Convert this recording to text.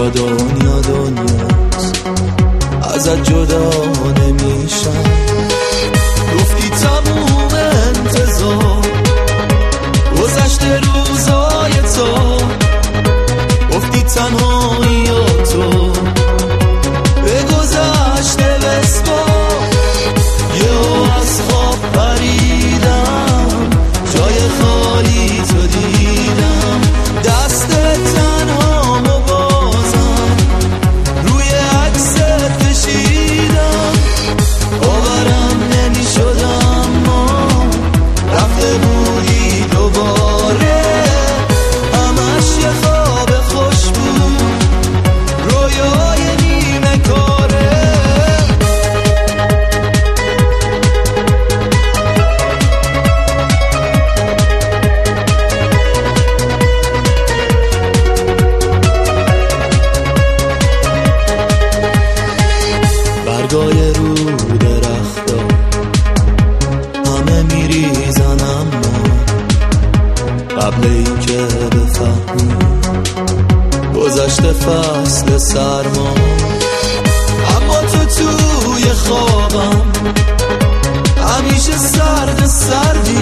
دنیاست ازت جدا نمیشم. گفتی تموم انتظار گذشته روزای تو، گفتی تنهایی تو به گذشته بسپار. یه از خواب پریدم جای خالی تو دیدم، دست تنها بازم روی عکست کشیدم. باورم نمیشد اما رفته بودی دوباره، همش یه خواب خوش بود رویای نیمه کاره. برگای رو درختا همه میریزن، اما قبل این که بفهمی گذشته فصل سرما. اما تو توی خوابم همیشه سردی